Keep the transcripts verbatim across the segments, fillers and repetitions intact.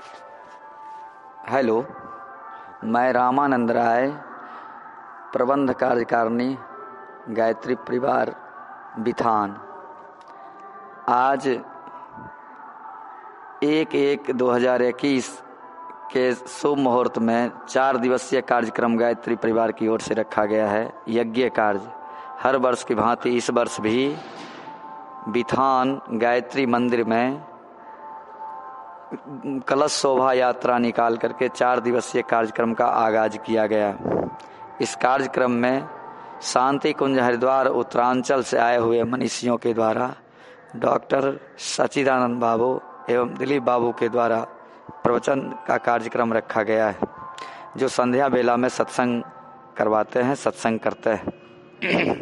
Hello, मैं रामानंद राय, प्रबंध कार्यकारिणी गायत्री परिवार बिथान। आज एक एक दो हजार इक्कीस के शुभ मुहूर्त में चार दिवसीय कार्यक्रम गायत्री परिवार की ओर से रखा गया है। यज्ञ कार्य हर वर्ष की भांति इस वर्ष भी बिथान गायत्री मंदिर में कलश शोभा यात्रा निकाल करके चार दिवसीय कार्यक्रम का आगाज किया गया। इस कार्यक्रम में शांति कुंज हरिद्वार उत्तरांचल से आए हुए मनीषियों के द्वारा डॉक्टर सच्चिदानंद बाबू एवं दिलीप बाबू के द्वारा प्रवचन का कार्यक्रम रखा गया है, जो संध्या बेला में सत्संग करवाते हैं, सत्संग करते हैं।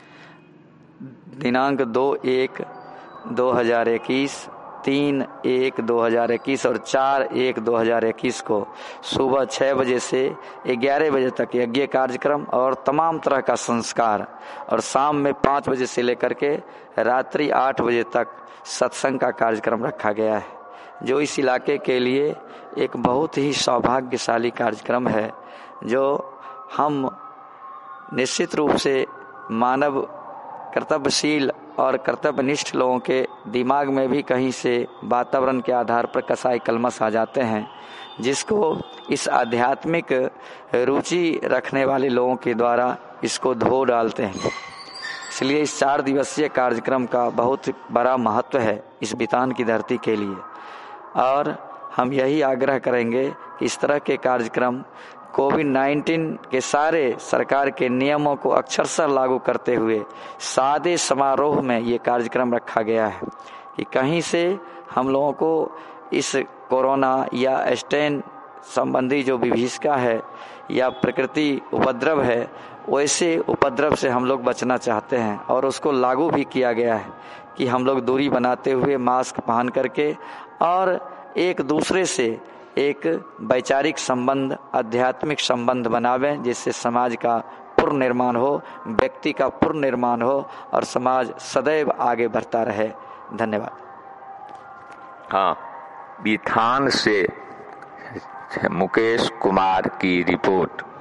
दिनांक दो एक दो हजार इक्कीस, तीन एक दो हजार इक्कीस और चार एक दो हजार इक्कीस को सुबह छः बजे से ग्यारह बजे तक यज्ञ कार्यक्रम और तमाम तरह का संस्कार, और शाम में पाँच बजे से लेकर के रात्रि आठ बजे तक सत्संग का कार्यक्रम रखा गया है, जो इस इलाके के लिए एक बहुत ही सौभाग्यशाली कार्यक्रम है, जो हम निश्चित रूप से मानव कर्तव्यशील और कर्तव्यनिष्ठ लोगों के दिमाग में भी कहीं से वातावरण के आधार पर कसाई कलमश आ जाते हैं, जिसको इस आध्यात्मिक रुचि रखने वाले लोगों के द्वारा इसको धो डालते हैं। इसलिए इस चार दिवसीय कार्यक्रम का बहुत बड़ा महत्व है इस बिथान की धरती के लिए, और हम यही आग्रह करेंगे कि इस तरह के कार्यक्रम कोविड नाइन्टीन के सारे सरकार के नियमों को अक्षरशः लागू करते हुए सादे समारोह में ये कार्यक्रम रखा गया है कि कहीं से हम लोगों को इस कोरोना या स्टेन संबंधी जो विभीषिका है या प्रकृति उपद्रव है, वैसे उपद्रव से हम लोग बचना चाहते हैं, और उसको लागू भी किया गया है कि हम लोग दूरी बनाते हुए मास्क पहन करके और एक दूसरे से एक वैचारिक संबंध, आध्यात्मिक संबंध बनावें, जिससे समाज का पूर्ण निर्माण हो, व्यक्ति का पूर्ण निर्माण हो और समाज सदैव आगे बढ़ता रहे। धन्यवाद। हाँ, बिथान से मुकेश कुमार की रिपोर्ट।